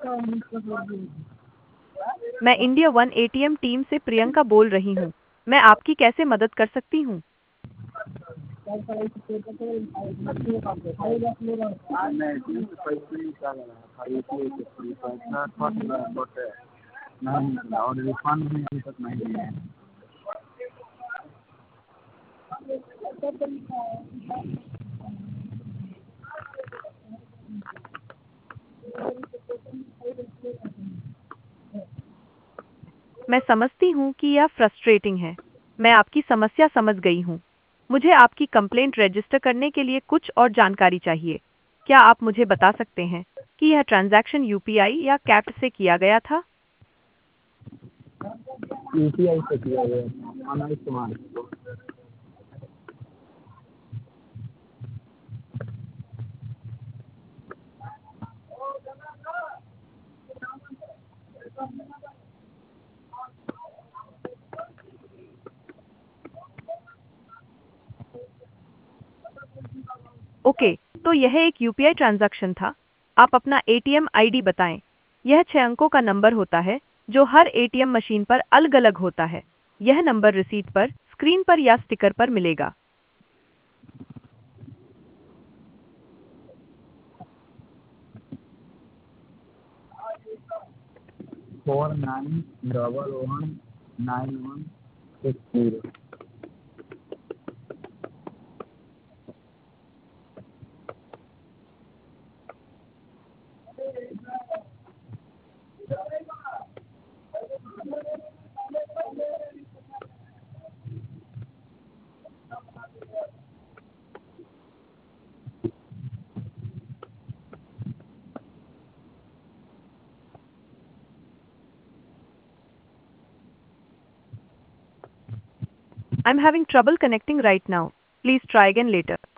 मैं India one ATM team से प्रियंका बोल रही हूँ। मैं आपकी कैसे मदद कर सकती हूँ? मैं इसमें से पैसे निकाल रहा था यूपीआई से फ्री पैसा कट गया बट नहीं निकला और रिफंड भी अभी तक नहीं दिए हैं। मैं समझती हूँ कि यह फ्रस्ट्रेटिंग है। मैं आपकी समस्या समझ गई हूँ। मुझे आपकी कंप्लेंट रजिस्टर करने के लिए कुछ और जानकारी चाहिए। क्या आप मुझे बता सकते हैं कि यह ट्रांजैक्शन यूपीआई या कैश से किया गया था? यूपीआई से किया गया था अनंत कुमार को। ओके, तो यह एक यूपीआई ट्रांजैक्शन था। आप अपना एटीएम आईडी बताएं। यह 6 अंकों का नंबर होता है जो हर एटीएम मशीन पर अलग-अलग होता है। यह नंबर रिसीट पर, स्क्रीन पर या स्टिकर पर मिलेगा। 49119160। I'm having trouble connecting right now. Please try again later.